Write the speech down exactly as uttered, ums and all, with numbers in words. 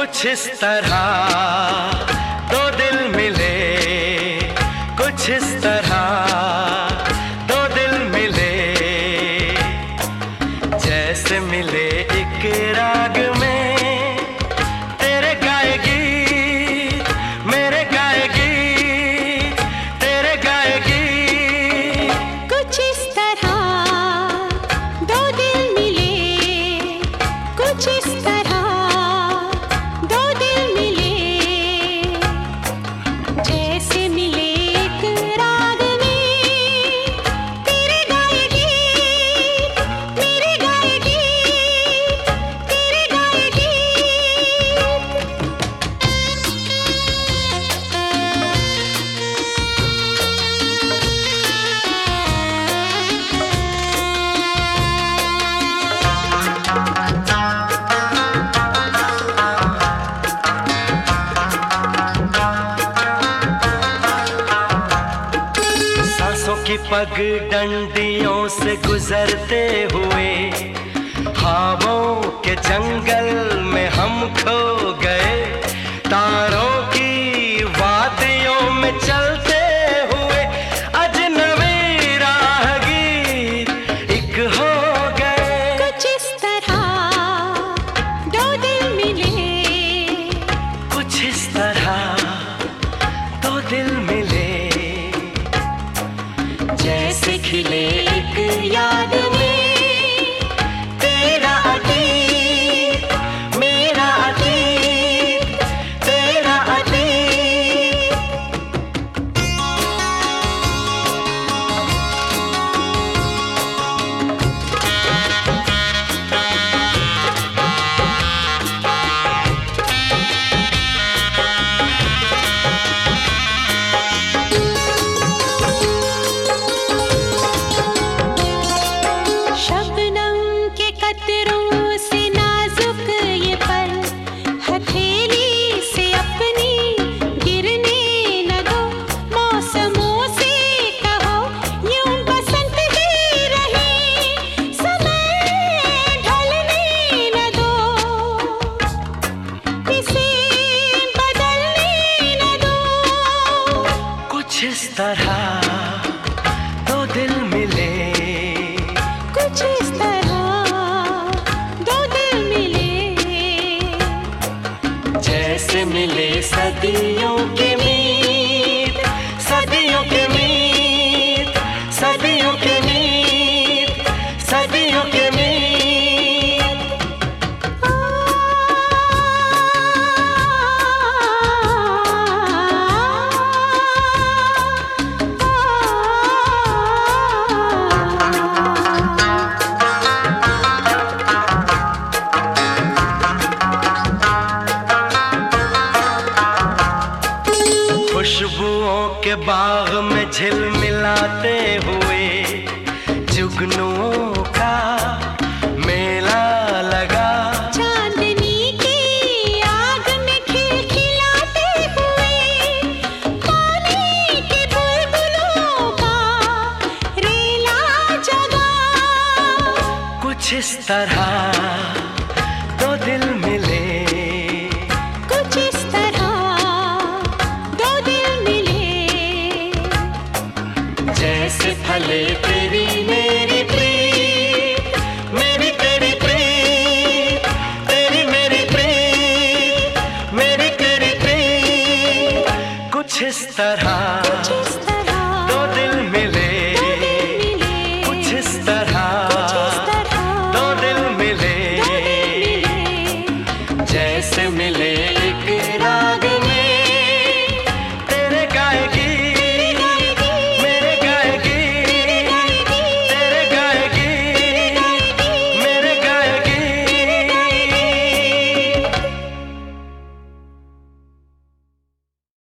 कुछ इस तरह दो दिल मिले, कुछ इस तरह दो दिल मिले, जैसे मिले एक राग में तेरे गाएगी मेरे गाएगी तेरे गाएगी। कुछ इस तरह दो दिल मिले, कुछ इस तरह दो दिल मिले, जैसे मिले एक राग में तेरे गाएगी मेरे गाएगी तेरे गाएगी। सांसों की पग डंडियों से गुजरते हुए ख्वाबों के जंगल में हम खो गए, तारों की वादियों में चलते हुए अजनबी राहगीर एक हो गए। कुछ इस तरह दो दिल मिले, कुछ इस तरह दो दिल मिले, जैसे खिले एक याद में तेरा अतीत मेरा अतीत तेरा अतीत। शबनम के कतरों से नाजुक ये पल, हथेली से अपनी गिरने न दो, मौसमों से कहो यूं बसंत ही रहे, समय ढलने न दो, इसे बदलने न दो। कुछ इस तरह दो दिल मिले, कुछ इस तरह दो दिल मिले, जैसे मिले सदियों के मीत सदियों के मीत सदियों के मीत सदियों के मीत। खुशबुओं के बाग में झिलमिलाते हुए जुगनुओं का मेला लगा, चांदनी की आग में खिलखिलाते हुए पानी के बुलबुलों का रेला जगा। कुछ इस तरह दो दिल मिले, कुछ इस तरह दो दिल मिले, जैसे फले तेरी मेरी प्रीत मेरी तेरी प्रीत तेरी मेरी प्रीत मेरी तेरी प्रीत। कुछ इस तरह